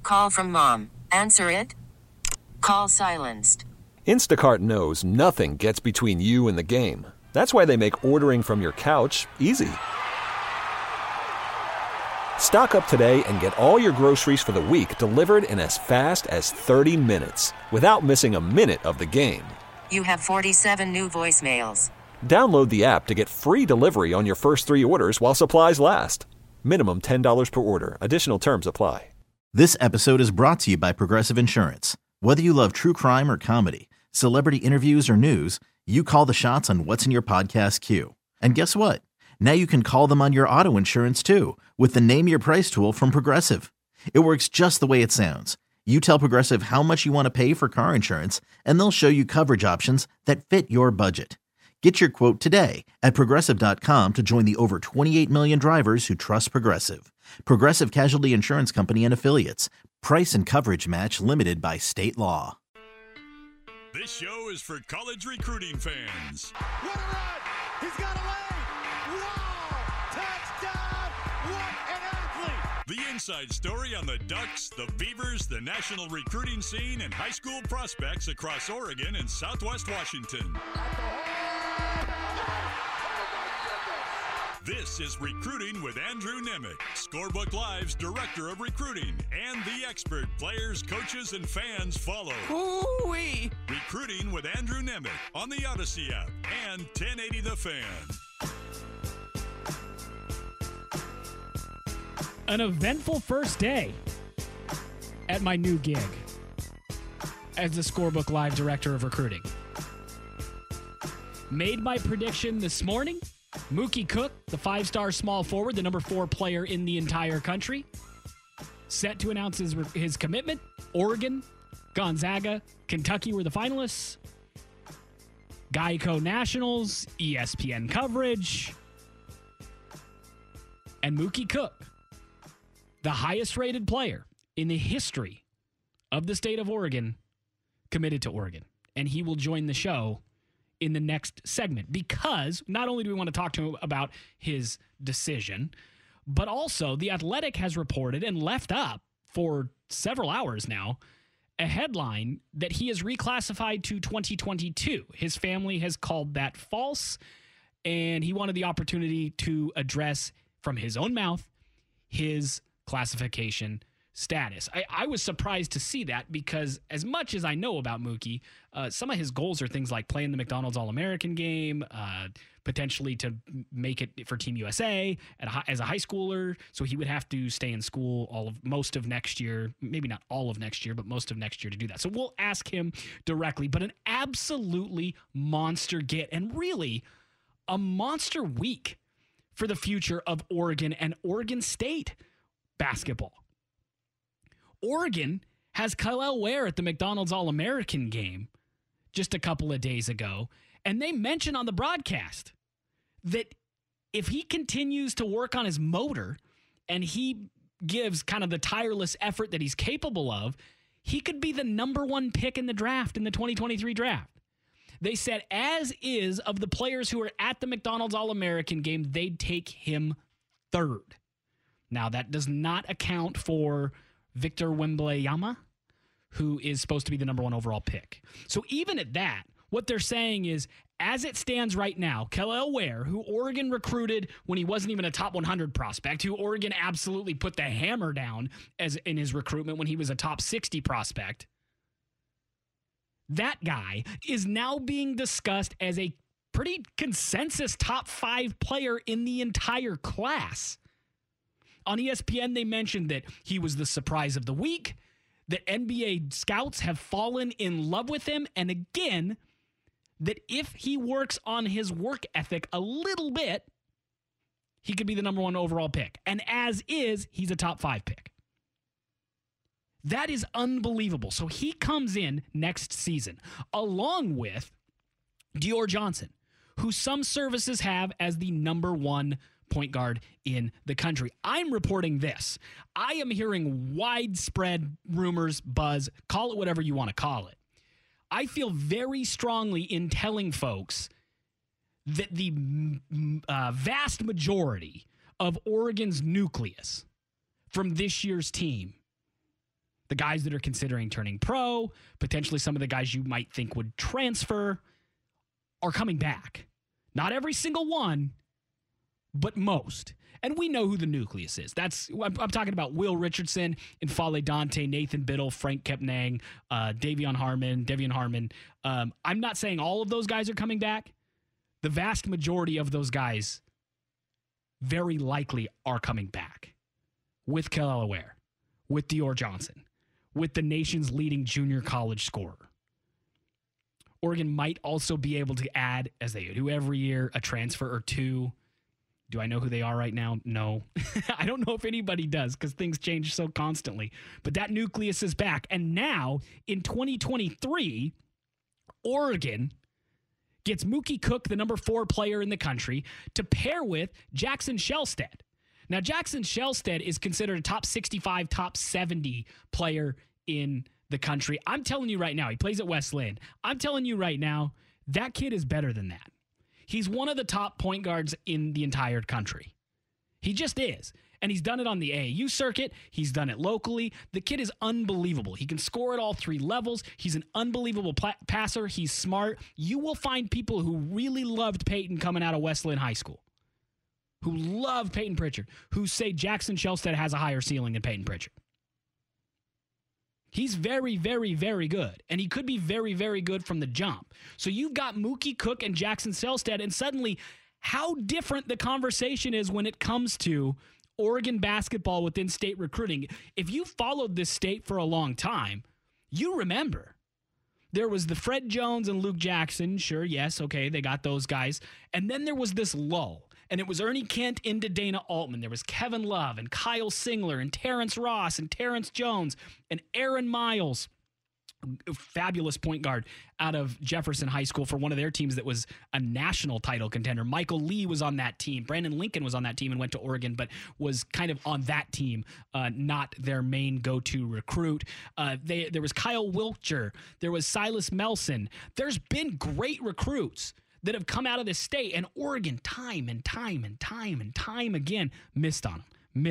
Call from mom. Answer it. Call silenced. Instacart knows nothing gets between you and the game. That's why they make ordering from your couch easy. Stock up today and get all your groceries for the week delivered in as fast as 30 minutes without missing a minute of the game. You have 47 new voicemails. Download the app to get free delivery on your first 3 orders while supplies last. Minimum $10 per order. Additional terms apply. This episode is brought to you by Progressive Insurance. Whether you love true crime or comedy, celebrity interviews or news, you call the shots on what's in your podcast queue. And guess what? Now you can call them on your auto insurance too with the Name Your Price tool from Progressive. It works just the way it sounds. You tell Progressive how much you want to pay for car insurance, and they'll show you coverage options that fit your budget. Get your quote today at Progressive.com to join the over 28 million drivers who trust Progressive. Progressive Casualty Insurance Company and Affiliates. Price and coverage match limited by state law. This show is for college recruiting fans. What a run! He's got away! Wow! Touchdown! What an athlete! The inside story on the Ducks, the Beavers, the national recruiting scene, and high school prospects across Oregon and Southwest Washington. This is Recruiting with Andrew Nemec, Scorebook Live's Director of Recruiting, and the expert players, coaches, and fans follow. Ooh-wee. Recruiting with Andrew Nemec on the Odyssey app and 1080 The Fan. An eventful first day at my new gig as the Scorebook Live Director of Recruiting. Made my prediction this morning. Mookie Cook, the 5-star small forward, the number 4 player in the entire country, set to announce his commitment. Oregon, Gonzaga, Kentucky were the finalists. Geico Nationals, ESPN coverage. And Mookie Cook, the highest rated player in the history of the state of Oregon, committed to Oregon. And he will join the show in the next segment, because not only do we want to talk to him about his decision, but also The Athletic has reported and left up for several hours now a headline that he is reclassified to 2022. His family has called that false, and he wanted the opportunity to address from his own mouth his classification status. I was surprised to see that, because as much as I know about Mookie, some of his goals are things like playing the McDonald's All-American game, potentially to make it for Team USA as a high schooler. So he would have to stay in school most of next year, maybe not all of next year, but most of next year to do that. So we'll ask him directly, but an absolutely monster get, and really a monster week for the future of Oregon and Oregon State basketball. Oregon has Kyle Ware at the McDonald's All-American game just a couple of days ago, and they mentioned on the broadcast that if he continues to work on his motor and he gives kind of the tireless effort that he's capable of, he could be the number 1 pick in the draft, in the 2023 draft. They said, as is, of the players who are at the McDonald's All-American game, they'd take him 3rd. Now, that does not account for Victor Wembanyama, who is supposed to be the number 1 overall pick. So even at that, what they're saying is, as it stands right now, Kel'el Ware, who Oregon recruited when he wasn't even a top 100 prospect, who Oregon absolutely put the hammer down as in his recruitment when he was a top 60 prospect, that guy is now being discussed as a pretty consensus top 5 player in the entire class. On ESPN, they mentioned that he was the surprise of the week, that NBA scouts have fallen in love with him, and again, that if he works on his work ethic a little bit, he could be the number 1 overall pick. And as is, he's a top 5 pick. That is unbelievable. So he comes in next season, along with Dior Johnson, who some services have as the number 1 point guard in the country. I'm reporting this. I am hearing widespread rumors, buzz, call it whatever you want to call it. I feel very strongly in telling folks that the vast majority of Oregon's nucleus from this year's team The guys that are considering turning pro, potentially some of the guys you might think would transfer, are coming back. Not every single one, but most. And we know who the nucleus is. I'm talking about Will Richardson, N'Faly Dante, Nathan Biddle, Frank Kepnang, Devion Harmon. I'm not saying all of those guys are coming back. The vast majority of those guys very likely are coming back. With Kel'el Ware, with Dior Johnson, with the nation's leading junior college scorer. Oregon might also be able to add, as they do every year, a transfer or two. Do I know who they are right now? No. I don't know if anybody does because things change so constantly. But that nucleus is back. And now, in 2023, Oregon gets Mookie Cook, the number 4 player in the country, to pair with Jackson Shelstead. Now, Jackson Shelstead is considered a top 65, top 70 player in the country. I'm telling you right now, he plays at Westland. I'm telling you right now, that kid is better than that. He's one of the top point guards in the entire country. He just is. And he's done it on the AAU circuit. He's done it locally. The kid is unbelievable. He can score at all 3 levels. He's an unbelievable passer. He's smart. You will find people who really loved Peyton coming out of Westland High School, who love Peyton Pritchard, who say Jackson Shelstead has a higher ceiling than Peyton Pritchard. He's very, very, very good. And he could be very, very good from the jump. So you've got Mookie Cook and Jackson Shelstead, and suddenly how different the conversation is when it comes to Oregon basketball within state recruiting. If you followed this state for a long time, you remember there was the Fred Jones and Luke Jackson. Sure, yes, okay, they got those guys. And then there was this lull. And it was Ernie Kent into Dana Altman. There was Kevin Love and Kyle Singler and Terrence Ross and Terrence Jones and Aaron Miles, a fabulous point guard out of Jefferson High School for one of their teams that was a national title contender. Michael Lee was on that team. Brandon Lincoln was on that team and went to Oregon, but was kind of on that team, not their main go-to recruit. There was Kyle Wiltshire. There was Silas Melson. There's been great recruits that have come out of this state, and Oregon time and time again missed on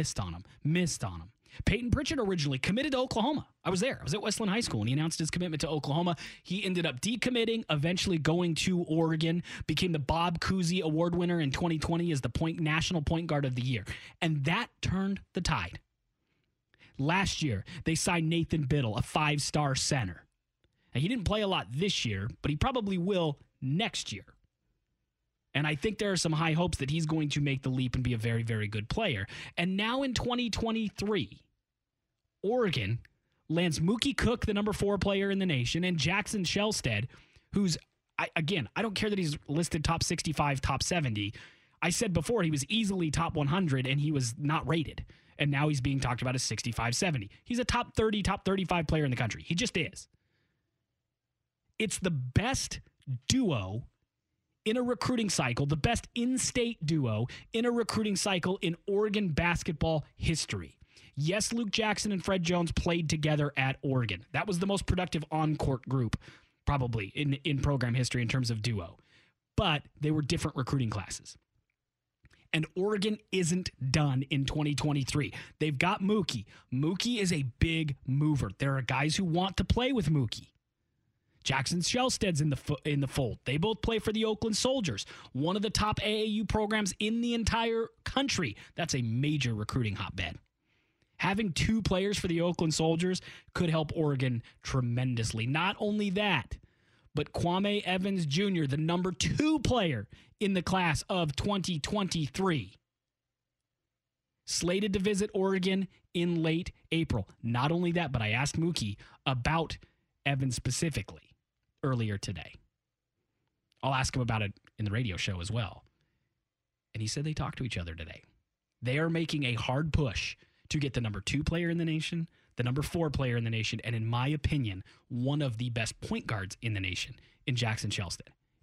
them. Peyton Pritchard originally committed to Oklahoma. I was there. I was at Westland High School, and he announced his commitment to Oklahoma. He ended up decommitting, eventually going to Oregon, became the Bob Cousy Award winner in 2020 as the National Point Guard of the Year. And that turned the tide. Last year, they signed Nathan Biddle, a 5-star center. Now, he didn't play a lot this year, but he probably will next year. And I think there are some high hopes that he's going to make the leap and be a very, very good player. And now in 2023, Oregon lands Mookie Cook, the number 4 player in the nation, and Jackson Shelstead, who's, I don't care that he's listed top 65, top 70. I said before he was easily top 100, and he was not rated. And now he's being talked about as 65, 70. He's a top 30, top 35 player in the country. He just is. It's the best duo in a recruiting cycle, the best in-state duo in a recruiting cycle in Oregon basketball history. Yes, Luke Jackson and Fred Jones played together at Oregon. That was the most productive on-court group, probably, in program history in terms of duo. But they were different recruiting classes. And Oregon isn't done in 2023. They've got Mookie. Mookie is a big mover. There are guys who want to play with Mookie. Jackson Shelstead's in the fold. They both play for the Oakland Soldiers, one of the top AAU programs in the entire country. That's a major recruiting hotbed. Having 2 players for the Oakland Soldiers could help Oregon tremendously. Not only that, but Kwame Evans Jr., the number 2 player in the class of 2023, slated to visit Oregon in late April. Not only that, but I asked Mookie about Evans specifically earlier today. I'll ask him about it in the radio show as well. And he said they talked to each other today. They are making a hard push to get the number 2 player in the nation, the number 4 player in the nation, and in my opinion, one of the best point guards in the nation in Jackson Shelstead.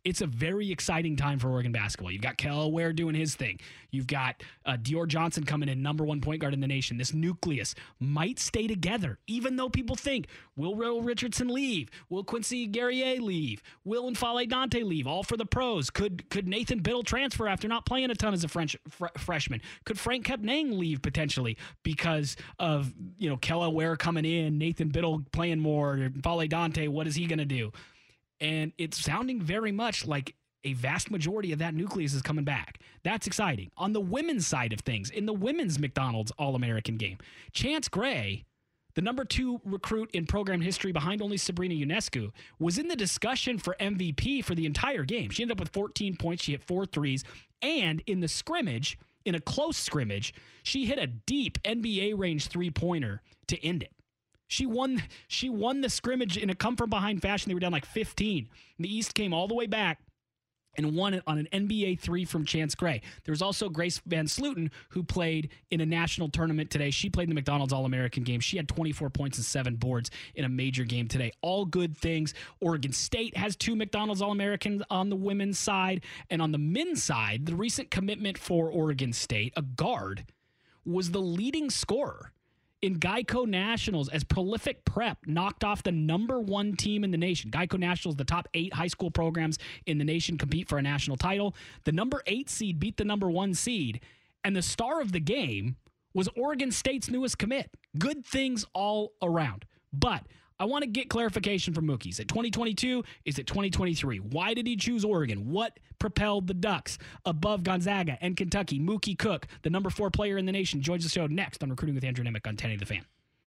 It's a very exciting time for Oregon basketball. You've got Kel Ware doing his thing. You've got Dior Johnson coming in, number one point guard in the nation. This nucleus might stay together, even though people think, will Will Richardson leave? Will Quincy Guerrier leave? Will N'Faly Dante leave? All for the pros. Could Nathan Biddle transfer after not playing a ton as a freshman? Could Frank Kepnang leave potentially because of Kel Ware coming in, Nathan Biddle playing more, N'Faly Dante, what is he going to do? And it's sounding very much like a vast majority of that nucleus is coming back. That's exciting. On the women's side of things, in the women's McDonald's All-American game, Chance Gray, the number 2 recruit in program history behind only Sabrina Ionescu, was in the discussion for MVP for the entire game. She ended up with 14 points. She hit 4 threes. And in the scrimmage, in a close scrimmage, she hit a deep NBA range 3-pointer to end it. She won the scrimmage in a come-from-behind fashion. They were down like 15. And the East came all the way back and won it on an NBA 3 from Chance Gray. There was also Grace Van Sluten, who played in a national tournament today. She played in the McDonald's All-American game. She had 24 points and 7 boards in a major game today. All good things. Oregon State has 2 McDonald's All-Americans on the women's side. And on the men's side, the recent commitment for Oregon State, a guard, was the leading scorer in Geico Nationals as Prolific Prep knocked off the number 1 team in the nation. Geico Nationals, the top 8 high school programs in the nation, compete for a national title. The number 8 seed beat the number 1 seed, and the star of the game was Oregon State's newest commit. Good things all around. But I want to get clarification from Mookie. Is it 2022? Is it 2023? Why did he choose Oregon? What propelled the Ducks above Gonzaga and Kentucky? Mookie Cook, the number 4 player in the nation, joins the show next on Recruiting with Andrew Nemick on 1080 The Fan.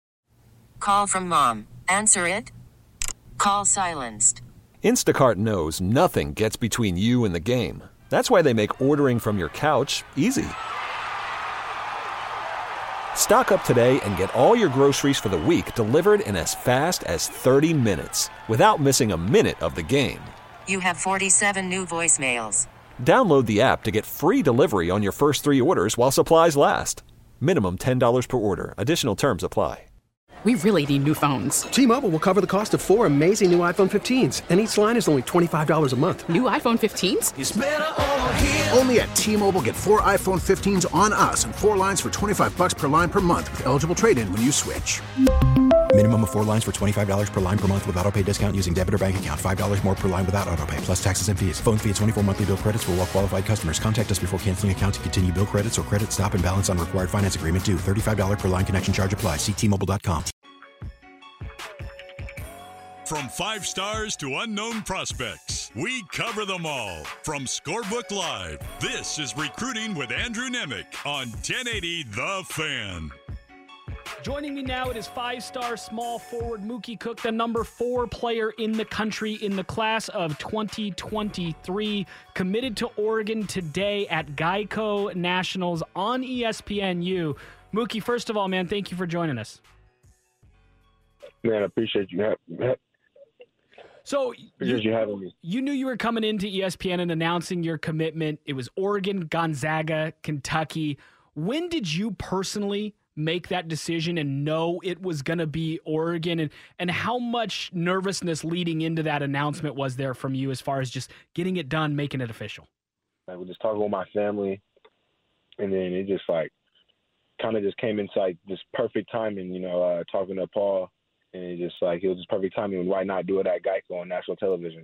Call from mom. Answer it. Call silenced. Instacart knows nothing gets between you and the game. That's why they make ordering from your couch easy. Stock up today and get all your groceries for the week delivered in as fast as 30 minutes without missing a minute of the game. You have 47 new voicemails. Download the app to get free delivery on your first 3 orders while supplies last. Minimum $10 per order. Additional terms apply. We really need new phones. T-Mobile will cover the cost of 4 amazing new iPhone 15s, and each line is only $25 a month. New iPhone 15s? It's better over here. Only at T-Mobile, get 4 iPhone 15s on us and 4 lines for $25 per line per month with eligible trade-in when you switch. Minimum of 4 lines for $25 per line per month with autopay discount using debit or bank account. $5 more per line without autopay, plus taxes and fees. Phone fee at 24 monthly bill credits for well-qualified customers. Contact us before canceling account to continue bill credits or credit stop and balance on required finance agreement due. $35 per line connection charge applies. See T-Mobile.com. From 5 stars to unknown prospects, we cover them all. From Scorebook Live, this is Recruiting with Andrew Nemick on 1080 The Fan. Joining me now, it is 5-star small forward Mookie Cook, the number 4 player in the country in the class of 2023, committed to Oregon today at Geico Nationals on ESPNU. Mookie, first of all, man, thank you for joining us. Man, I appreciate you So you having me. You knew you were coming into ESPN and announcing your commitment. It was Oregon, Gonzaga, Kentucky. When did you personally make that decision and know it was going to be Oregon? And how much nervousness leading into that announcement was there from you as far as just getting it done, making it official? I was just talking with my family, and then it just kind of just came inside this perfect timing, talking to Paul. And it was just perfect timing. Why not do it at Geico on national television?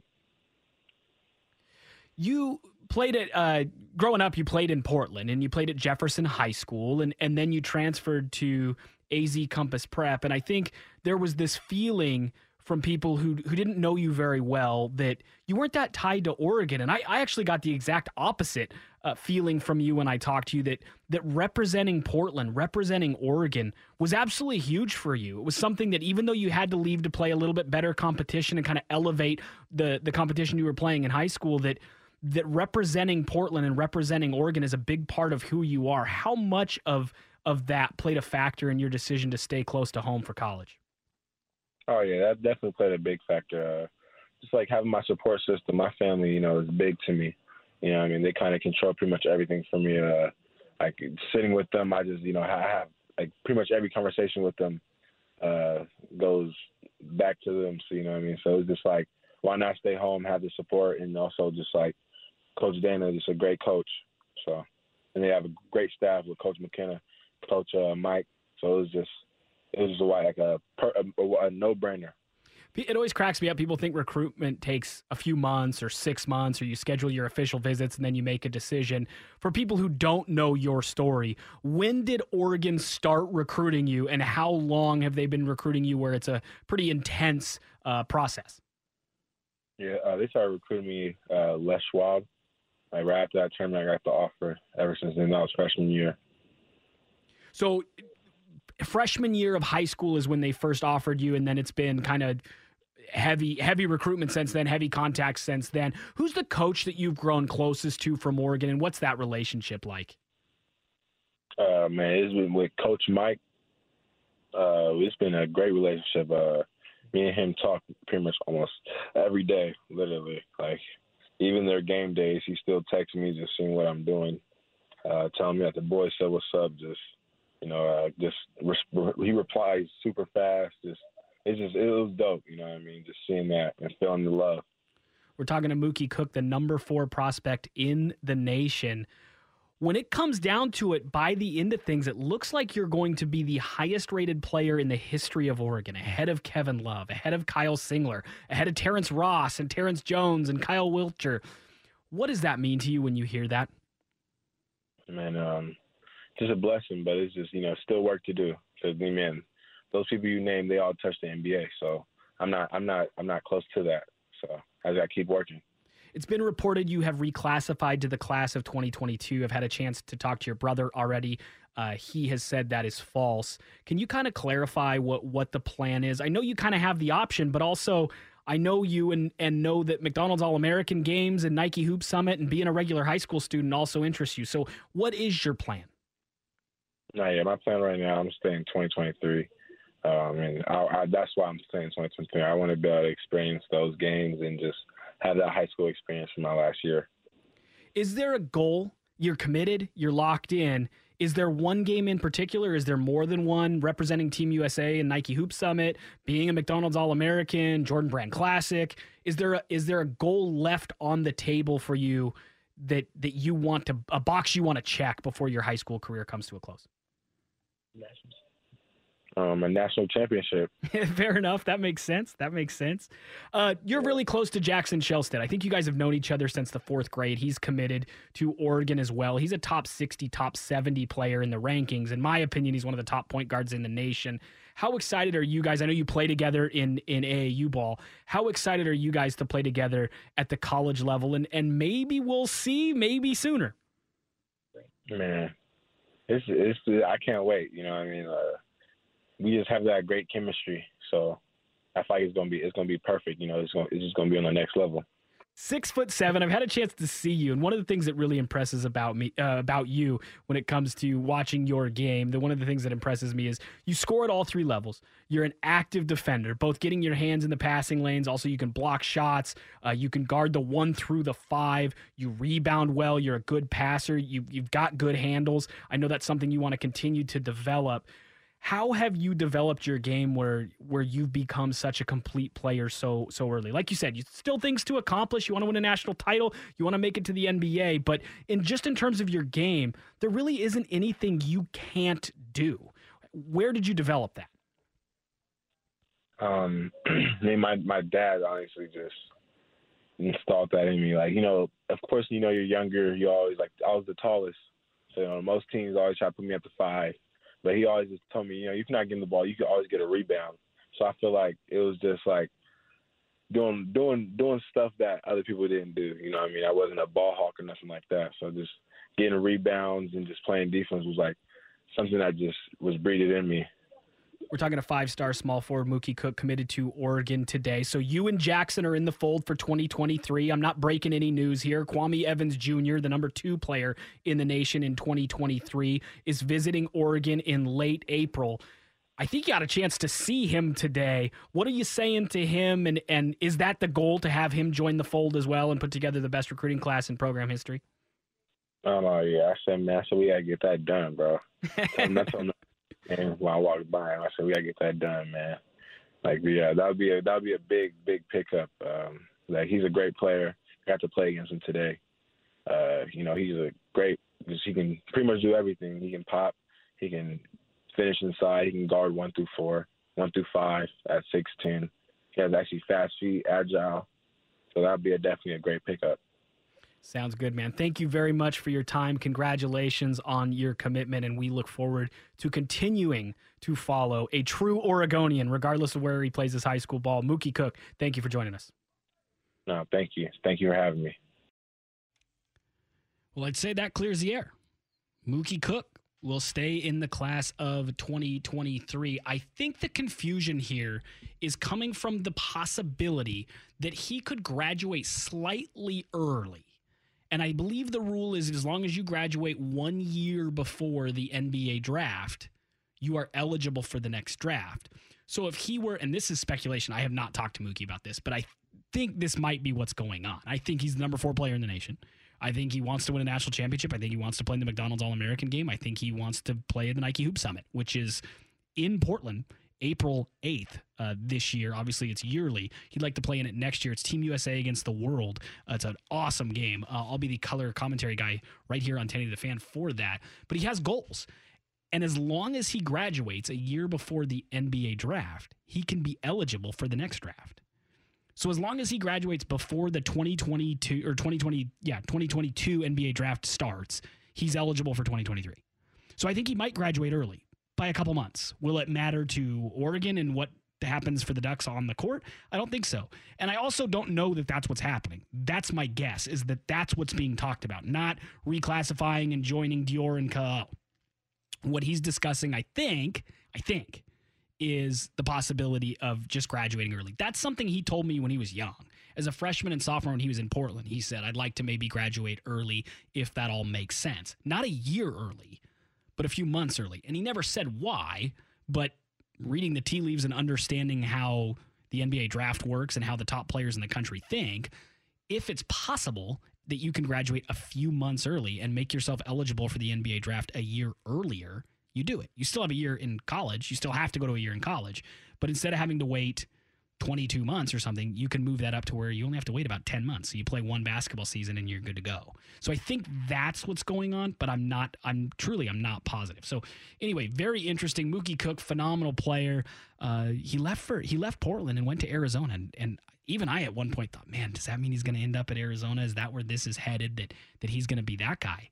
You played growing up, you played in Portland, and you played at Jefferson High School, and then you transferred to AZ Compass Prep. And I think there was this feeling from people who didn't know you very well that you weren't that tied to Oregon. And I actually got the exact opposite feeling from you when I talked to you, that representing Portland, representing Oregon was absolutely huge for you. It was something that even though you had to leave to play a little bit better competition and kind of elevate the competition you were playing in high school, that representing Portland and representing Oregon is a big part of who you are. How much of that played a factor in your decision to stay close to home for college? Oh, yeah, that definitely played a big factor. Just like having my support system, my family, is big to me. They kind of control pretty much everything for me. Like sitting with them, I just, I have pretty much every conversation with them goes back to them. So, So it's just why not stay home, have the support, and also just like Coach Dana, just a great coach. So, and they have a great staff with Coach McKenna, Coach Mike. So it was like a no-brainer. It always cracks me up. People think recruitment takes a few months or 6 months, or you schedule your official visits and then you make a decision. For people who don't know your story, when did Oregon start recruiting you, and how long have they been recruiting you where it's a pretty intense process? Yeah, they started recruiting me Les Schwab. Like right after that tournament, I got the offer. Ever since then, that was freshman year. So freshman year of high school is when they first offered you, and then it's been kind of heavy recruitment since then, heavy contact since then. Who's the coach that you've grown closest to from Oregon, and what's that relationship like? Man, it's been with Coach Mike. It's been a great relationship. Me and him talk pretty much almost every day, literally. Like, even their game days, he still texts me, just seeing what I'm doing, telling me that the boys said what's up, he replies super fast. It was dope, you know what I mean? Just seeing that and feeling the love. We're talking to Mookie Cook, the number 4 prospect in the nation. When it comes down to it, by the end of things, it looks like you're going to be the highest-rated player in the history of Oregon, ahead of Kevin Love, ahead of Kyle Singler, ahead of Terrence Ross and Terrence Jones and Kyle Wiltshire. What does that mean to you when you hear that? Man, just a blessing, but it's just, still work to do. Because, man, those people you named, they all touch the NBA. So I'm not close to that. So I got to keep working. It's been reported you have reclassified to the class of 2022. I've had a chance to talk to your brother already. He has said that is false. Can you kind of clarify what the plan is? I know you kind of have the option, but also I know you and know that McDonald's All-American games and Nike Hoop Summit and being a regular high school student also interests you. So what is your plan? My plan right now, I'm staying 2023. And that's why I'm staying 2023. I want to be able to experience those games and just have that high school experience from my last year. Is there a goal? You're committed. You're locked in. Is there one game in particular? Is there more than one, representing Team USA and Nike Hoop Summit, being a McDonald's All-American, Jordan Brand Classic? Is there a goal left on the table for you that you want to, a box you want to check before your high school career comes to a close? A national championship. Fair enough. That makes sense. You're really close to Jackson Shelstead. I think you guys have known each other since the 4th grade. He's committed to Oregon as well. He's a top 60, top 70 player in the rankings. In my opinion, he's one of the top point guards in the nation. How excited are you guys? I know you play together in AAU ball. How excited are you guys to play together at the college level? And maybe we'll see, maybe sooner. Man, it's I can't wait. You know what I mean? We just have that great chemistry, so I feel like it's gonna be perfect. It's just gonna be on the next level. 6'7". I've had a chance to see you, and one of the things that really impresses about you when it comes to watching your game, one of the things that impresses me is you score at all 3 levels. You're an active defender, both getting your hands in the passing lanes. Also, you can block shots. You can guard the 1 through the 5. You rebound well. You're a good passer. You've got good handles. I know that's something you want to continue to develop. How have you developed your game where you've become such a complete player so early? Like you said, you still things to accomplish. You want to win a national title. You want to make it to the NBA. But in terms of your game, there really isn't anything you can't do. Where did you develop that? My dad honestly just installed that in me. Like, of course, you're younger. You always I was the tallest. So most teams always try to put me at the 5. But he always just told me, if you're not getting the ball, you can always get a rebound. So I feel like it was just like doing stuff that other people didn't do. You know what I mean? I wasn't a ball hawk or nothing like that. So just getting rebounds and just playing defense was like something that just was breeded in me. We're talking a 5-star small forward, Mookie Cook, committed to Oregon today. So you and Jackson are in the fold for 2023. I'm not breaking any news here. Kwame Evans Jr., the number 2 player in the nation in 2023, is visiting Oregon in late April. I think you got a chance to see him today. What are you saying to him? And is that the goal, to have him join the fold as well and put together the best recruiting class in program history? Oh, yeah. I said, man, we got to get that done, bro. And when I walked by him, I said, "We gotta get that done, man." Like, yeah, that'd be a big pickup. Like, he's a great player. Got to play against him today. He's a great – he can pretty much do everything. He can pop. He can finish inside. He can guard 1 through 4, 1 through 5 at 6'10". He has actually fast feet, agile. So that would be definitely a great pickup. Sounds good, man. Thank you very much for your time. Congratulations on your commitment, and we look forward to continuing to follow a true Oregonian, regardless of where he plays his high school ball. Mookie Cook, thank you for joining us. No, thank you. Thank you for having me. Well, I'd say that clears the air. Mookie Cook will stay in the class of 2023. I think the confusion here is coming from the possibility that he could graduate slightly early. And I believe the rule is as long as you graduate 1 year before the NBA draft, you are eligible for the next draft. So if he were, and this is speculation, I have not talked to Mookie about this, but I think this might be what's going on. I think he's the number 4 player in the nation. I think he wants to win a national championship. I think he wants to play in the McDonald's All-American game. I think he wants to play at the Nike Hoop Summit, which is in Portland, April 8th this year. Obviously, it's yearly. He'd like to play in it next year. It's Team USA against the world. It's an awesome game. I'll be the color commentary guy right here on 1080 The Fan for that. But he has goals. And as long as he graduates a year before the NBA draft, he can be eligible for the next draft. So as long as he graduates before the 2022 NBA draft starts, he's eligible for 2023. So I think he might graduate early by a couple months. Will it matter to Oregon and what happens for the Ducks on the court? I don't think so. And I also don't know that that's what's happening. That's my guess, is that that's what's being talked about, not reclassifying and joining Dior and Ka'au. What he's discussing, I think, is the possibility of just graduating early. That's something he told me when he was young. As a freshman and sophomore when he was in Portland, he said, I'd like to maybe graduate early if that all makes sense. Not a year early, but a few months early. And he never said why, but reading the tea leaves and understanding how the NBA draft works and how the top players in the country think, if it's possible that you can graduate a few months early and make yourself eligible for the NBA draft a year earlier, you do it. You still have a year in college. You still have to go to a year in college. But instead of having to wait 22 months or something, you can move that up to where you only have to wait about 10 months. So you play one basketball season and you're good to go. So I think that's what's going on, but I'm not positive. So anyway, very interesting. Mookie Cook, phenomenal player. He left Portland and went to Arizona. And even I at one point thought, man, does that mean he's going to end up at Arizona? Is that where this is headed, that he's going to be that guy?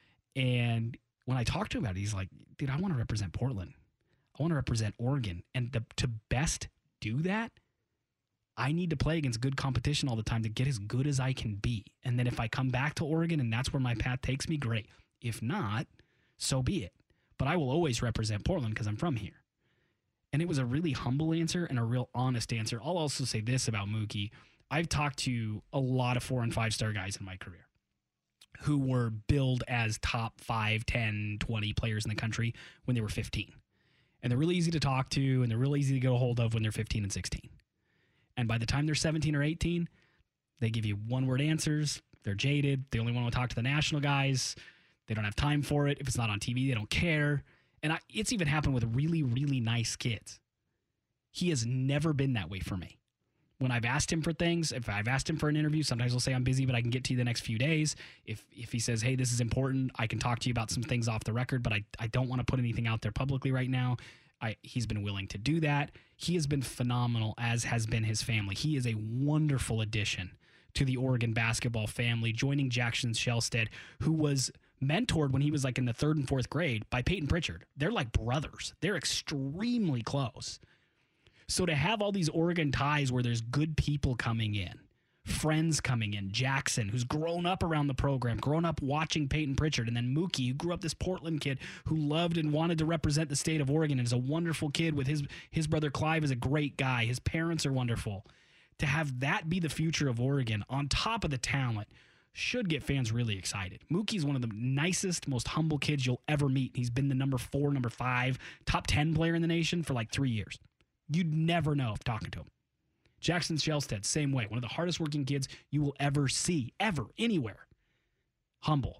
And when I talked to him about it, he's like, dude, I want to represent Portland. I want to represent Oregon. And to best do that, I need to play against good competition all the time to get as good as I can be. And then if I come back to Oregon and that's where my path takes me, great. If not, so be it. But I will always represent Portland because I'm from here. And it was a really humble answer and a real honest answer. I'll also say this about Mookie. I've talked to a lot of 4- and 5-star guys in my career who were billed as top 5, 10, 20 players in the country when they were 15. And they're really easy to talk to, and they're really easy to get a hold of when they're 15 and 16. And by the time they're 17 or 18, they give you one-word answers. They're jaded. They only want to talk to the national guys. They don't have time for it. If it's not on TV, they don't care. And it's even happened with really, really nice kids. He has never been that way for me. When I've asked him for things, if I've asked him for an interview, sometimes he'll say, I'm busy, but I can get to you the next few days. If he says, hey, this is important, I can talk to you about some things off the record, but I don't want to put anything out there publicly right now. He's been willing to do that. He has been phenomenal, as has been his family. He is a wonderful addition to the Oregon basketball family, joining Jackson Shelstead, who was mentored when he was like in the 3rd and 4th grade by Peyton Pritchard. They're like brothers. They're extremely close. So to have all these Oregon ties where there's good people coming in, friends coming in, Jackson, who's grown up around the program, grown up watching Peyton Pritchard, and then Mookie, who grew up this Portland kid who loved and wanted to represent the state of Oregon and is a wonderful kid with his brother Clive is a great guy. His parents are wonderful. To have that be the future of Oregon on top of the talent should get fans really excited. Mookie's one of the nicest, most humble kids you'll ever meet. He's been the number 4, number 5, top 10 player in the nation for like 3 years. You'd never know if talking to him. Jackson Shelstead, same way. One of the hardest working kids you will ever see, ever, anywhere. Humble.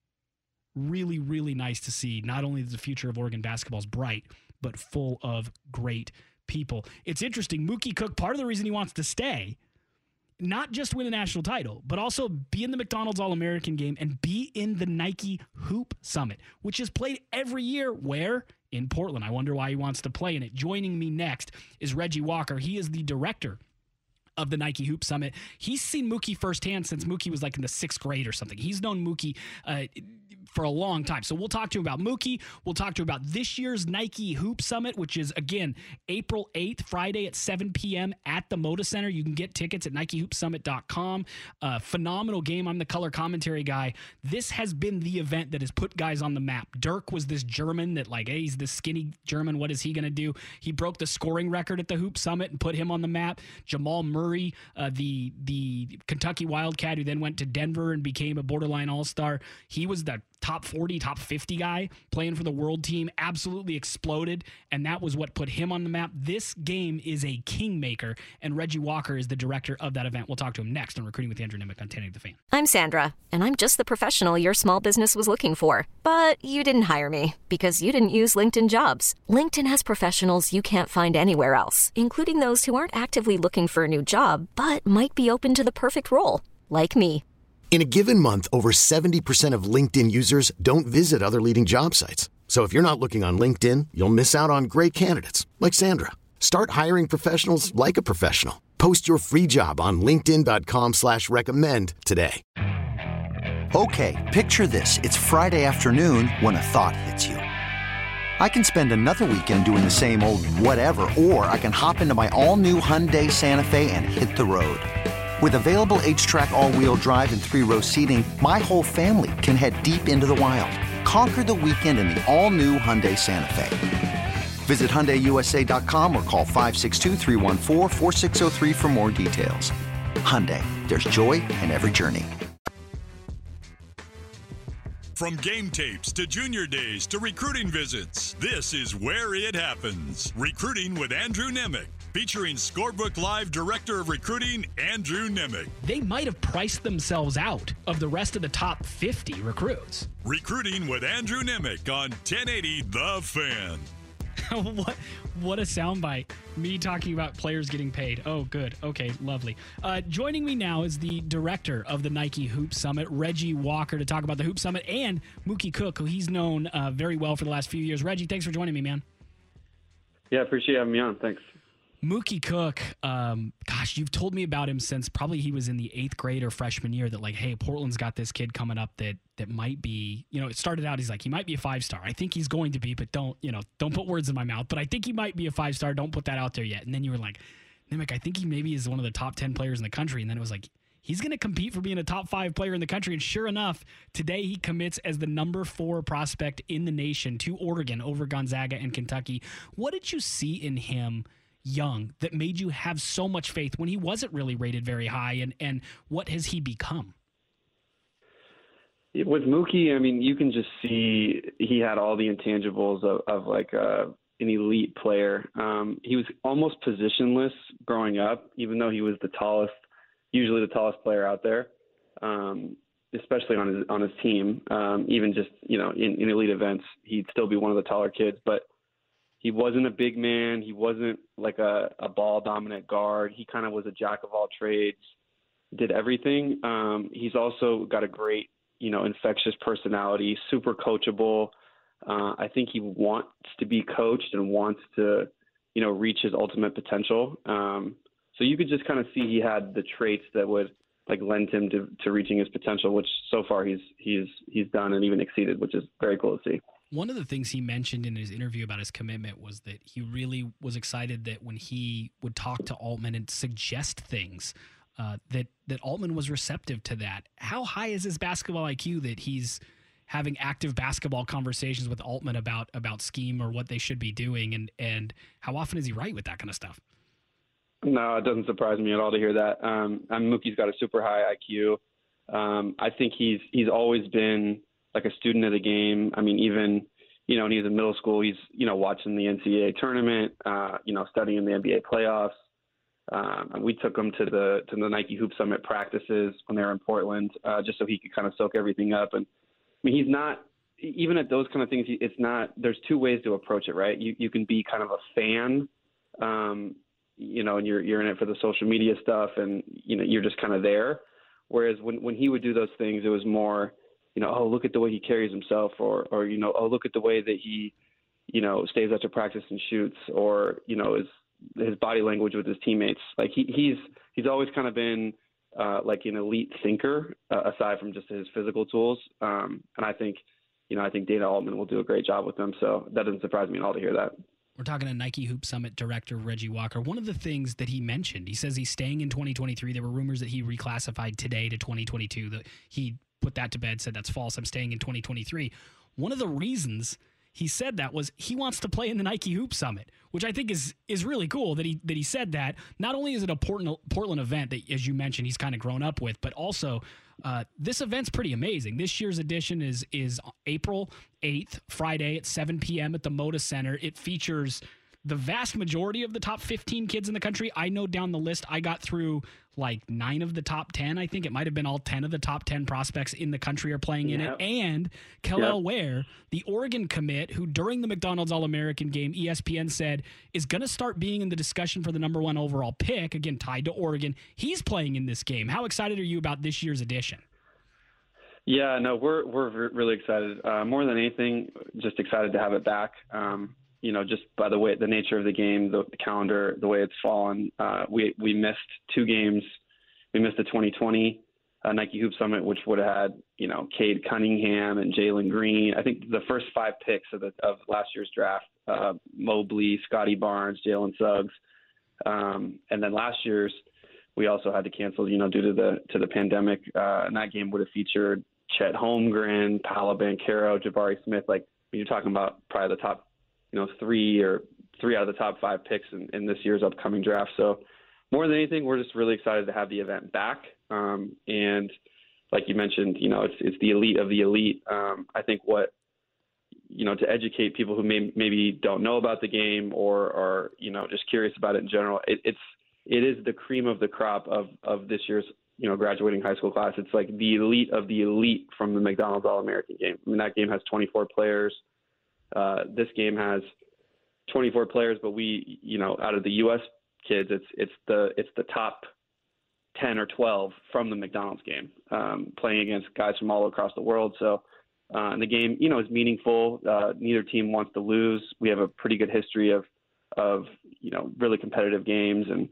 Really, really nice to see. Not only is the future of Oregon basketball is bright, but full of great people. It's interesting. Mookie Cook, part of the reason he wants to stay not just win a national title, but also be in the McDonald's All-American game and be in the Nike Hoop Summit, which is played every year. Where? In Portland. I wonder why he wants to play in it. Joining me next is Reggie Walker. He is the director of the Nike Hoop Summit. He's seen Mookie firsthand since Mookie was like in the 6th grade or something. He's known Mookie for a long time. So we'll talk to him about Mookie. We'll talk to him about this year's Nike Hoop Summit, which is, again, April 8th, Friday at 7 p.m. at the Moda Center. You can get tickets at NikeHoopSummit.com. Phenomenal game. I'm the color commentary guy. This has been the event that has put guys on the map. Dirk was this German that, like, hey, he's this skinny German. What is he going to do? He broke the scoring record at the Hoop Summit and put him on the map. Jamal Murray, the Kentucky Wildcat, who then went to Denver and became a borderline all-star. He was the top 40, top 50 guy playing for the world team, absolutely exploded, and that was what put him on the map. This game is a kingmaker, and Reggie Walker is the director of that event. We'll talk to him next on Recruiting with Andrew Nimick on 1080 The Fan. I'm Sandra, and I'm just the professional your small business was looking for. But you didn't hire me because you didn't use LinkedIn Jobs. LinkedIn has professionals you can't find anywhere else, including those who aren't actively looking for a new job, but might be open to the perfect role, like me. In a given month, over 70% of LinkedIn users don't visit other leading job sites. So if you're not looking on LinkedIn, you'll miss out on great candidates like Sandra. Start hiring professionals like a professional. Post your free job on linkedin.com/recommend today. Okay, picture this. It's Friday afternoon when a thought hits you. I can spend another weekend doing the same old whatever, or I can hop into my all-new Hyundai Santa Fe and hit the road. With available H-Track all-wheel drive and 3-row seating, my whole family can head deep into the wild. Conquer the weekend in the all-new Hyundai Santa Fe. Visit HyundaiUSA.com or call 562-314-4603 for more details. Hyundai, there's joy in every journey. From game tapes to junior days to recruiting visits, this is where it happens. Recruiting with Andrew Nimick. Featuring Scorebook Live Director of Recruiting, Andrew Nimick. They might have priced themselves out of the rest of the top 50 recruits. Recruiting with Andrew Nimick on 1080 The Fan. What a soundbite. Me talking about players getting paid. Oh, good. Okay, lovely. Joining me now is the director of the Nike Hoop Summit, Reggie Walker, to talk about the Hoop Summit, and Mookie Cook, who he's known very well for the last few years. Reggie, thanks for joining me, man. Yeah, appreciate having me on. Thanks. Mookie Cook, gosh, you've told me about him since probably he was in the 8th grade or freshman year that, like, hey, Portland's got this kid coming up that might be, it started out, he's like, he might be a 5-star. I think he's going to be, but don't put words in my mouth. But I think he might be a 5-star. Don't put that out there yet. And then you were like, Nimick, I think he maybe is one of the top 10 players in the country. And then it was like, he's going to compete for being a top 5 player in the country. And sure enough, today he commits as the number 4 prospect in the nation to Oregon over Gonzaga and Kentucky. What did you see in him young that made you have so much faith when he wasn't really rated very high, and what has he become? With Mookie, I mean, you can just see he had all the intangibles of like an elite player. He was almost positionless growing up, even though he was usually the tallest player out there, especially on his team. Even just, in elite events, he'd still be one of the taller kids, but he wasn't a big man. He wasn't like a ball-dominant guard. He kind of was a jack of all trades, did everything. He's also got a great, infectious personality, super coachable. I think he wants to be coached and wants to, reach his ultimate potential. So you could just kind of see he had the traits that would like lend him to reaching his potential, which so far he's done and even exceeded, which is very cool to see. One of the things he mentioned in his interview about his commitment was that he really was excited that when he would talk to Altman and suggest things, that Altman was receptive to that. How high is his basketball IQ that he's having active basketball conversations with Altman about scheme or what they should be doing, and how often is he right with that kind of stuff? No, it doesn't surprise me at all to hear that. Mookie's got a super high IQ. I think he's always been like a student of the game. I mean, even, when he was in middle school, he's, watching the NCAA tournament, studying the NBA playoffs. And we took him to the Nike Hoop Summit practices when they were in Portland, just so he could kind of soak everything up. And I mean, he's not, even at those kind of things, there's two ways to approach it, right? You can be kind of a fan, and you're in it for the social media stuff, and you're just kind of there. Whereas when he would do those things, it was more, oh, look at the way he carries himself, or oh, look at the way that he, stays after practice and shoots, or his body language with his teammates. Like he's always kind of been like an elite thinker, aside from just his physical tools. And I think Dana Altman will do a great job with him. So that doesn't surprise me at all to hear that. We're talking to Nike Hoop Summit director Reggie Walker. One of the things that he mentioned, he says he's staying in 2023. There were rumors that he reclassified today to 2022. That he put that to bed, said that's false. I'm staying in 2023. One of the reasons he said that was he wants to play in the Nike Hoop Summit, which I think is really cool that he said that. Not only is it a Portland event that, as you mentioned, he's kind of grown up with, but also this event's pretty amazing. This year's edition is April 8th, Friday at 7 p.m. at the Moda Center. It features the vast majority of the top 15 kids in the country. I know down the list, I got through like 9 of the top 10. I think it might have been all 10 of the top 10 prospects in the country are playing in it. And Kel'el Ware, the Oregon commit, who during the McDonald's All-American game, ESPN said is going to start being in the discussion for the number 1 overall pick, again, tied to Oregon. He's playing in this game. How excited are you about this year's edition? Yeah, no, we're really excited. More than anything, just excited to have it back. Just by the way, the nature of the game, the calendar, the way it's fallen, we missed 2 games. We missed the 2020 Nike Hoop Summit, which would have had, Cade Cunningham and Jalen Green. I think the first 5 picks of last year's draft, Mobley, Scotty Barnes, Jalen Suggs. And then last year's, we also had to cancel, due to the pandemic. And that game would have featured Chet Holmgren, Paolo Banchero, Jabari Smith. Like, when you're talking about probably the top, 3 out of the top 5 picks in this year's upcoming draft. So more than anything, we're just really excited to have the event back. And like you mentioned, it's the elite of the elite. I think to educate people who maybe don't know about the game or are, just curious about it in general, it is the cream of the crop of this year's, graduating high school class. It's like the elite of the elite from the McDonald's All-American game. I mean, that game has 24 players. This game has 24 players, but we, out of the U.S. kids, it's the top 10 or 12 from the McDonald's game, playing against guys from all across the world. So, and the game, is meaningful. Neither team wants to lose. We have a pretty good history of really competitive games. And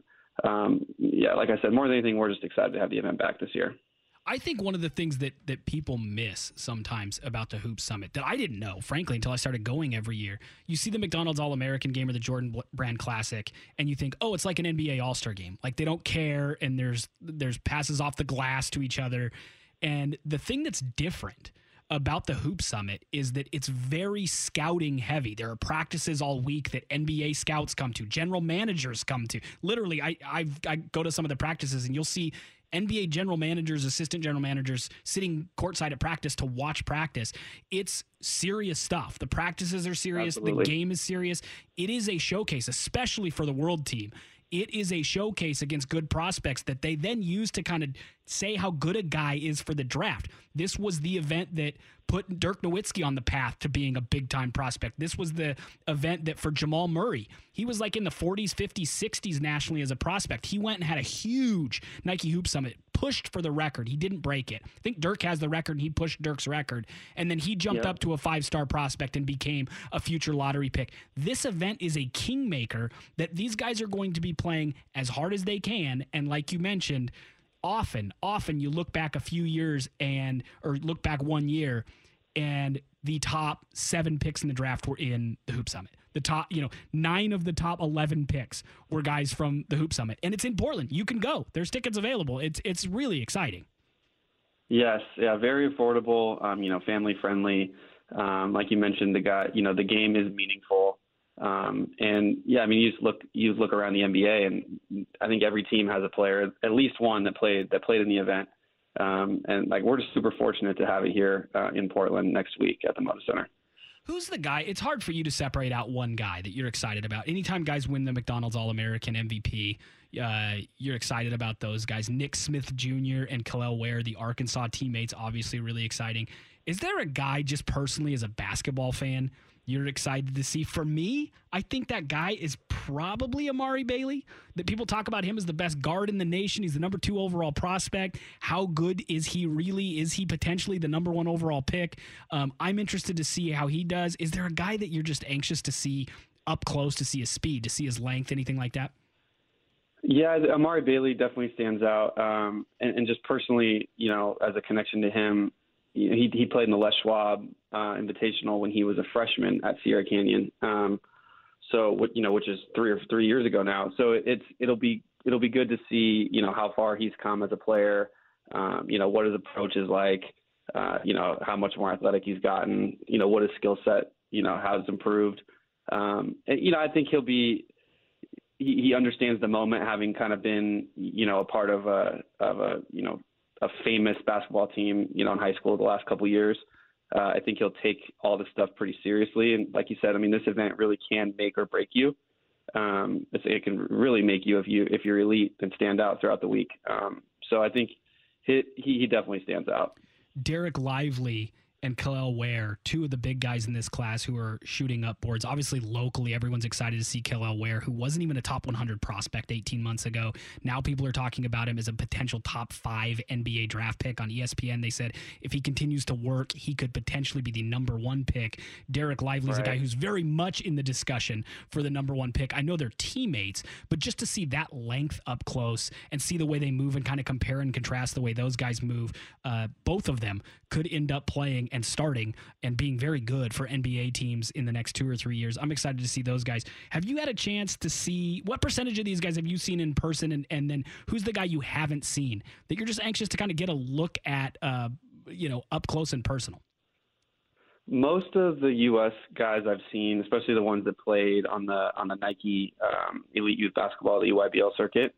like I said, more than anything, we're just excited to have the event back this year. I think one of the things that people miss sometimes about the Hoop Summit that I didn't know, frankly, until I started going every year, you see the McDonald's All-American game or the Jordan Brand Classic, and you think, oh, it's like an NBA All-Star game. Like, they don't care, and there's passes off the glass to each other. And the thing that's different about the Hoop Summit is that it's very scouting heavy. There are practices all week that NBA scouts come to, general managers come to. Literally, I go to some of the practices, and you'll see NBA general managers, assistant general managers sitting courtside at practice to watch practice. It's serious stuff. The practices are serious. Absolutely. The game is serious. It is a showcase, especially for the world team. It is a showcase against good prospects that they then use to kind of say how good a guy is for the draft. This was the event that put Dirk Nowitzki on the path to being a big-time prospect. This was the event that for Jamal Murray, he was like in the 40s, 50s, 60s nationally as a prospect. He went and had a huge Nike Hoop Summit, pushed for the record. He didn't break it. I think Dirk has the record, and he pushed Dirk's record. And then he jumped up to a 5-star prospect and became a future lottery pick. This event is a kingmaker that these guys are going to be playing as hard as they can. And like you mentioned, often you look back a few years or look back 1 year, and the top 7 picks in the draft were in the Hoop Summit. The top, 9 of the top 11 picks were guys from the Hoop Summit, and it's in Portland. You can go. There's tickets available. It's really exciting. Yes, yeah, very affordable. Family friendly. Like you mentioned, the game is meaningful. And yeah, I mean, you just look around the NBA, and I think every team has a player, at least one that played in the event. And like, we're just super fortunate to have it here in Portland next week at the Moda Center. Who's the guy? It's hard for you to separate out one guy that you're excited about. Anytime guys win the McDonald's All-American MVP, you're excited about those guys. Nick Smith Jr. and Kel'el Ware, the Arkansas teammates, obviously really exciting. Is there a guy, just personally as a basketball fan, you're excited to see. For me, I think that guy is probably Amari Bailey. That people talk about him as the best guard in the nation. He's the number 2 overall prospect. How good is he really? Is he potentially the number 1 overall pick? I'm interested to see how he does. Is there a guy that you're just anxious to see up close, to see his speed, to see his length, anything like that? Yeah, Amari Bailey definitely stands out. And just personally, as a connection to him, he played in the Les Schwab Invitational when he was a freshman at Sierra Canyon. Which is 3 years ago now. So it'll be good to see, how far he's come as a player, what his approach is like, how much more athletic he's gotten, what his skill set, has improved. I think he understands the moment, having kind of been, a part of a famous basketball team, in high school the last couple of years. I think he'll take all this stuff pretty seriously. And like you said, I mean, this event really can make or break you. It can really make you if you're elite and stand out throughout the week. So I think he definitely stands out. Derek Lively and Kel'el Ware, 2 of the big guys in this class who are shooting up boards. Obviously, locally, everyone's excited to see Kel'el Ware, who wasn't even a top 100 prospect 18 months ago. Now people are talking about him as a potential top 5 NBA draft pick. On ESPN, they said if he continues to work, he could potentially be the number 1 pick. Derek Lively's a guy who's very much in the discussion for the number 1 pick. I know they're teammates, but just to see that length up close and see the way they move and kind of compare and contrast the way those guys move, both of them could end up playing and starting and being very good for NBA teams in the next 2 or 3 years. I'm excited to see those guys. Have you had a chance to see what percentage of these guys have you seen in person, and then who's the guy you haven't seen that you're just anxious to kind of get a look at, up close and personal? Most of the U.S. guys I've seen, especially the ones that played on the Nike Elite Youth Basketball, the EYBL circuit,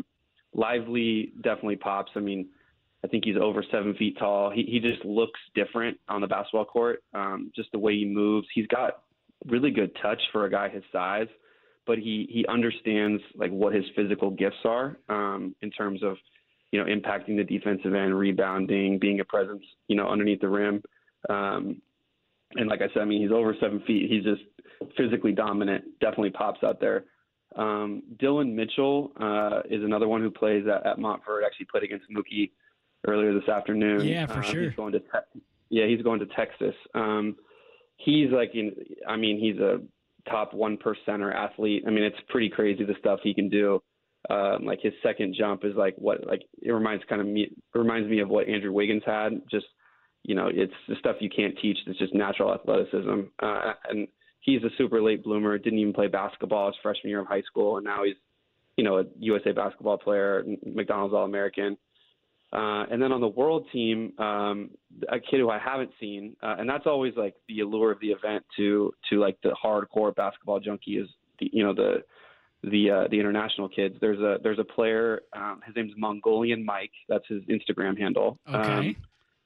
Lively definitely pops. I mean, I think he's over 7 feet tall. He just looks different on the basketball court. Just the way he moves. He's got really good touch for a guy his size, but he understands like what his physical gifts are in terms of, impacting the defensive end, rebounding, being a presence, underneath the rim. And like I said, I mean, he's over 7 feet. He's just physically dominant. Definitely pops out there. Dylan Mitchell is another one who plays at Montfort. Actually played against Mookie earlier this afternoon. Yeah, for sure. He's going to Texas. He's he's a top 1% athlete. I mean, it's pretty crazy the stuff he can do. Like his second jump is it reminds me of what Andrew Wiggins had. Just, it's the stuff you can't teach. It's just natural athleticism. And he's a super late bloomer. Didn't even play basketball his freshman year of high school. And now he's, a USA basketball player, McDonald's All-American. And then on the world team, a kid who I haven't seen, and that's always like the allure of the event to like the hardcore basketball junkie is the international kids. There's a player, his name's Mongolian Mike. That's his Instagram handle. Okay.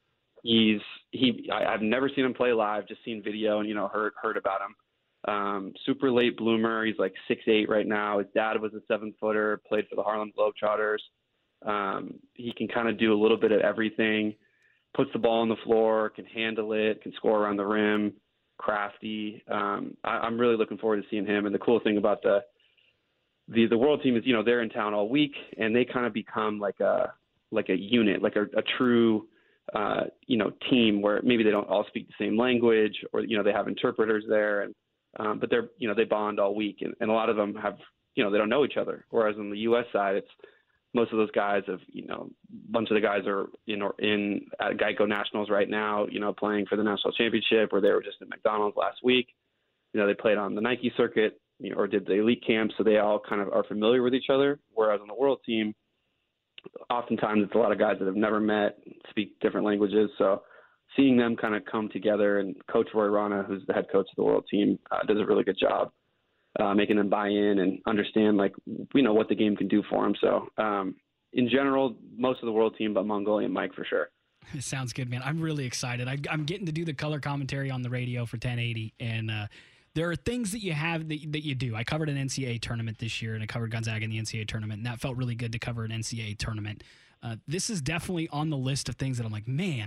I've never seen him play live, just seen video and heard about him. Super late bloomer. He's like 6'8" right now. His dad was a 7-footer, played for the Harlem Globetrotters. He can kind of do a little bit of everything, puts the ball on the floor, can handle it, can score around the rim, crafty. I'm really looking forward to seeing him. And the cool thing about the world team is, they're in town all week and they kind of become like a unit, like a true, team where maybe they don't all speak the same language or, they have interpreters there and, but they're, they bond all week and a lot of them have, they don't know each other. Whereas on the U.S. side, it's, most of those guys have, a bunch of the guys are, in at Geico Nationals right now, playing for the national championship, or they were just at McDonald's last week. They played on the Nike circuit, or did the elite camp. So they all kind of are familiar with each other. Whereas on the world team, oftentimes it's a lot of guys that have never met, speak different languages. So seeing them kind of come together, and Coach Roy Rana, who's the head coach of the world team, does a really good job. Making them buy in and understand, what the game can do for them. So, in general, most of the world team, but Mongolian Mike for sure. It sounds good, man. I'm really excited. I'm getting to do the color commentary on the radio for 1080, and there are things that you have that you do. I covered an NCAA tournament this year, and I covered Gonzaga in the NCAA tournament, and that felt really good to cover an NCAA tournament. This is definitely on the list of things that I'm like, man,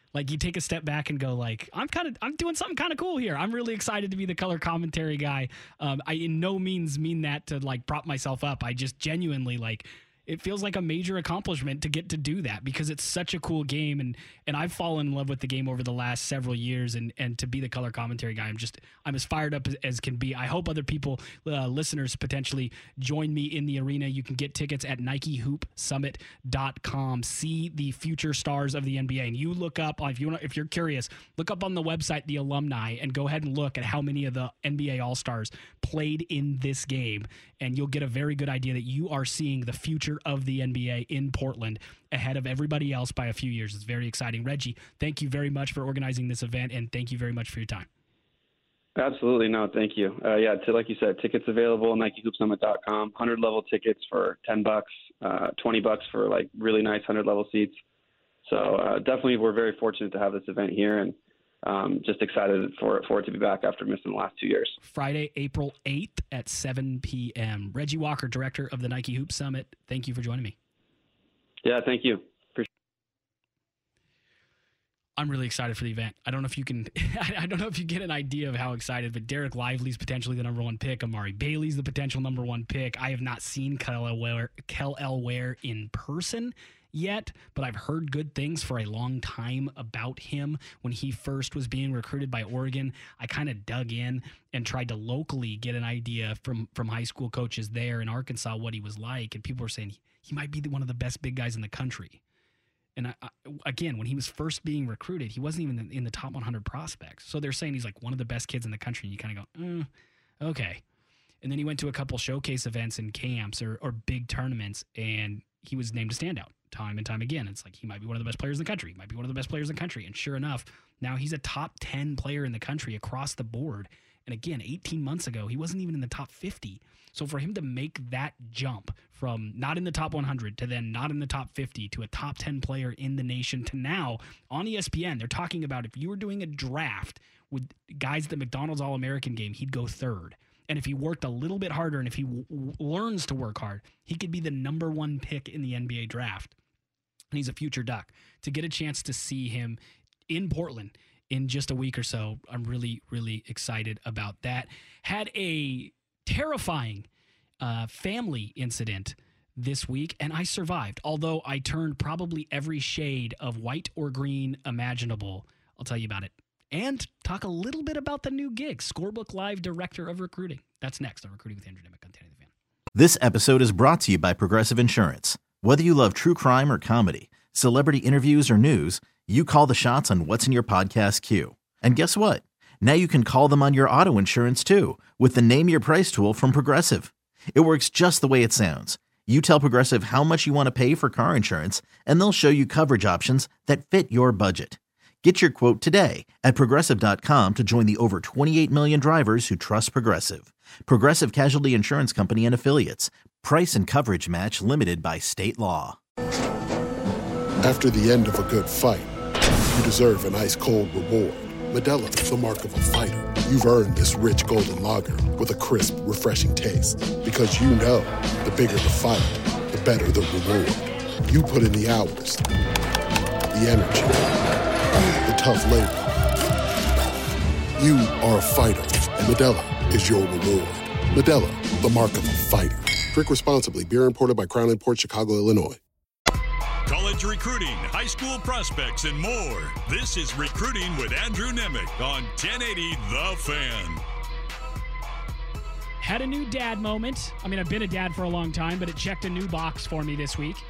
Like you take a step back and go like, I'm doing something kind of cool here. I'm really excited to be the color commentary guy. I in no means mean that to like prop myself up. I just genuinely like, it feels like a major accomplishment to get to do that because it's such a cool game. And I've fallen in love with the game over the last several years. And to be the color commentary guy, I'm as fired up as can be. I hope other people, listeners potentially join me in the arena. You can get tickets at NikeHoopSummit.com. See the future stars of the NBA. And you look up, if you're curious, look up on the website, the alumni, and go ahead and look at how many of the NBA All-Stars played in this game. And you'll get a very good idea that you are seeing the future of the NBA in Portland ahead of everybody else by a few years. It's very exciting. Reggie, thank you very much for organizing this event, and thank you very much for your time. Absolutely. No, thank you. Like you said, tickets available, NikeHoopSummit.com, 100-level tickets for $10, $20 for like really nice 100-level seats. So definitely we're very fortunate to have this event here, and just excited for it to be back after missing the last 2 years. Friday, April 8th at 7 p.m. Reggie Walker, director of the Nike Hoop Summit, thank you for joining me. Yeah, thank you. I'm really excited for the event. I don't know if you can, I don't know if you get an idea of how excited, but Derek Lively's potentially the number one pick. Amari Bailey's the potential number one pick. I have not seen Kel Elware in person yet, but I've heard good things for a long time about him. When he first was being recruited by Oregon, I kind of dug in and tried to locally get an idea from high school coaches there in Arkansas what he was like, and people were saying he might be one of the best big guys in the country. And again, when he was first being recruited, he wasn't even in the top 100 prospects. So they're saying he's like one of the best kids in the country, and you kind of go, okay. And then he went to a couple showcase events and camps or big tournaments, and he was named a standout time and time again. It's like he might be one of the best players in the country. He might be one of the best players in the country. And sure enough, now he's a top 10 player in the country across the board. And again, 18 months ago, he wasn't even in the top 50. So for him to make that jump from not in the top 100 to then not in the top 50 to a top 10 player in the nation to now on ESPN, they're talking about if you were doing a draft with guys at the McDonald's All-American game, he'd go third. And if he worked a little bit harder and if he learns to work hard, he could be the number one pick in the NBA draft. And he's a future Duck. To get a chance to see him in Portland in just a week or so, I'm really, really excited about that. Had a terrifying family incident this week, and I survived. Although I turned probably every shade of white or green imaginable. I'll tell you about it. And talk a little bit about the new gig, Scorebook Live Director of Recruiting. That's next on Recruiting with Andrew Nemec on 1080 The Fan. This episode is brought to you by Progressive Insurance. Whether you love true crime or comedy, celebrity interviews or news, you call the shots on what's in your podcast queue. And guess what? Now you can call them on your auto insurance too with the Name Your Price tool from Progressive. It works just the way it sounds. You tell Progressive how much you want to pay for car insurance, and they'll show you coverage options that fit your budget. Get your quote today at Progressive.com to join the over 28 million drivers who trust Progressive. Progressive Casualty Insurance Company and Affiliates. Price and coverage match limited by state law. After the end of a good fight, you deserve an ice-cold reward. Modelo is the mark of a fighter. You've earned this rich golden lager with a crisp, refreshing taste. Because you know, the bigger the fight, the better the reward. You put in the hours, the energy, the tough labor. You are a fighter, and Modelo is your reward. Modelo, the mark of a fighter. Drink responsibly. Beer imported by Crown Imports, Chicago, Illinois. College recruiting, high school prospects, and more. This is Recruiting with Andrew Nemec on 1080 The Fan. Had a new dad moment. I mean, I've been a dad for a long time, but it checked a new box for me this week.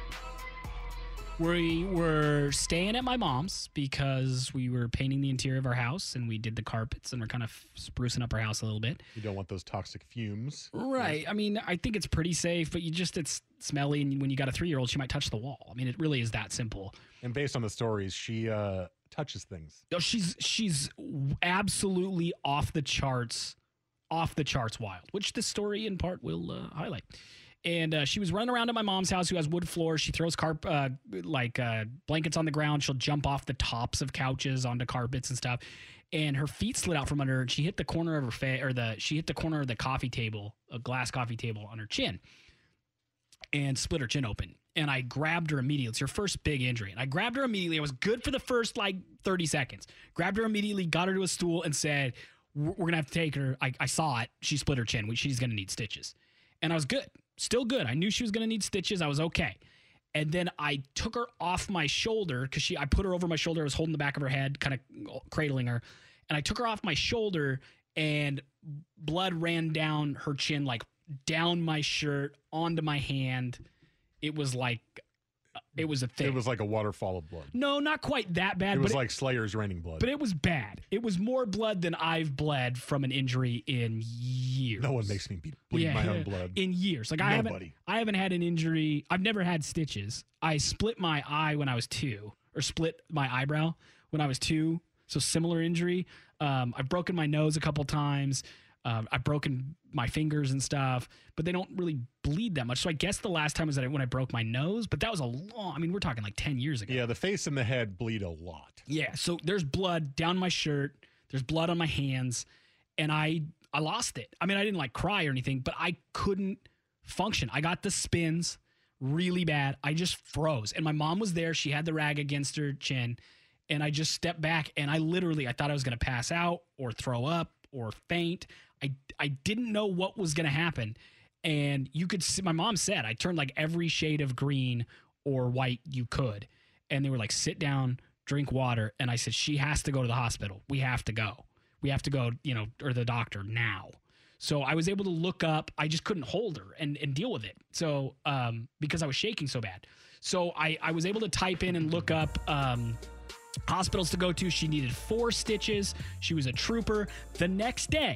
We were staying at my mom's because we were painting the interior of our house, and we did the carpets, and we're kind of sprucing up our house a little bit. You don't want those toxic fumes. Right. I mean, I think it's pretty safe, but it's smelly, and when you got a 3-year-old, she might touch the wall. I mean, it really is that simple. And based on the stories, she touches things. No, she's absolutely off the charts wild, which the story in part will highlight. And she was running around at my mom's house, who has wood floors. She throws blankets on the ground. She'll jump off the tops of couches onto carpets and stuff. And her feet slid out from under her, and she hit the corner of her she hit the corner of the coffee table, a glass coffee table, on her chin, and split her chin open. and I grabbed her immediately. It's her first big injury. And I grabbed her immediately. I was good for the first 30 seconds. Grabbed her immediately, got her to a stool, and said, we're going to have to take her. I saw it. She split her chin. She's going to need stitches. And I was good. Still good. I knew she was going to need stitches. I was okay. And then I took her off my shoulder because I put her over my shoulder. I was holding the back of her head, kind of cradling her. And I took her off my shoulder, and blood ran down her chin, down my shirt, onto my hand. It was it was a thing. It was like a waterfall of blood. No, not quite that bad. It was like Slayer's raining blood. But it was bad. It was more blood than I've bled from an injury in years. No one makes me bleed my own blood. In years. Nobody. I haven't had an injury. I've never had stitches. I split my eye when I was 2, or split my eyebrow when I was 2. So similar injury. I've broken my nose a couple times. I've broken my fingers and stuff, but they don't really bleed that much. So I guess the last time was when I broke my nose, but that was we're talking 10 years ago. Yeah, the face and the head bleed a lot. Yeah, so there's blood down my shirt. There's blood on my hands, and I lost it. I mean, I didn't cry or anything, but I couldn't function. I got the spins really bad. I just froze, and my mom was there. She had the rag against her chin, and I just stepped back, and I thought I was going to pass out or throw up or faint. I didn't know what was going to happen. And you could see, my mom said, I turned every shade of green or white you could. And they were sit down, drink water. And I said, she has to go to the hospital. We have to go. We have to go, or the doctor now. So I was able to look up. I just couldn't hold her and deal with it. So, because I was shaking so bad. So I was able to type in and look up, hospitals to go to. She needed 4 stitches. She was a trooper. The next day,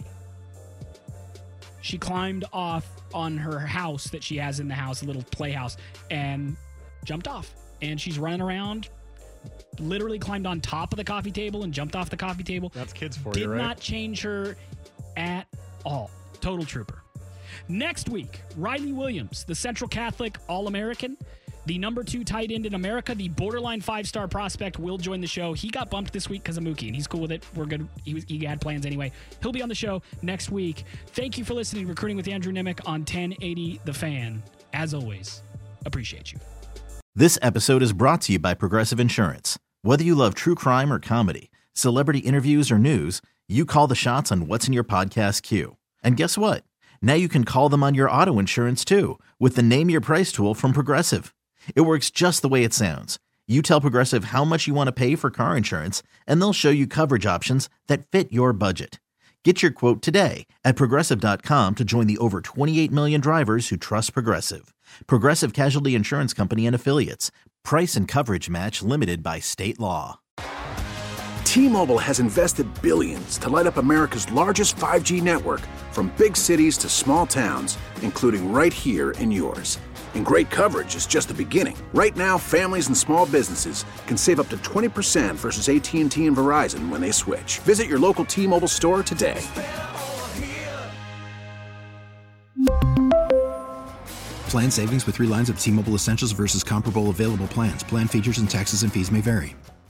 she climbed off on her house that she has in the house, a little playhouse, and jumped off. And she's running around, literally climbed on top of the coffee table and jumped off the coffee table. That's kids for you, right? Did not change her at all. Total trooper. Next week, Riley Williams, the Central Catholic All-American, the number 2 tight end in America, the borderline 5-star prospect, will join the show. He got bumped this week because of Mookie, and he's cool with it. We're good. He had plans anyway. He'll be on the show next week. Thank you for listening to Recruiting with Andrew Nimick on 1080 The Fan. As always, appreciate you. This episode is brought to you by Progressive Insurance. Whether you love true crime or comedy, celebrity interviews or news, you call the shots on what's in your podcast queue. And guess what? Now you can call them on your auto insurance too with the Name Your Price tool from Progressive. It works just the way it sounds. You tell Progressive how much you want to pay for car insurance, and they'll show you coverage options that fit your budget. Get your quote today at Progressive.com to join the over 28 million drivers who trust Progressive. Progressive Casualty Insurance Company and Affiliates. Price and coverage match limited by state law. T-Mobile has invested billions to light up America's largest 5G network, from big cities to small towns, including right here in yours. And great coverage is just the beginning. Right now, families and small businesses can save up to 20% versus AT&T and Verizon when they switch. Visit your local T-Mobile store today. Plan savings with 3 lines of T-Mobile Essentials versus comparable available plans. Plan features and taxes and fees may vary.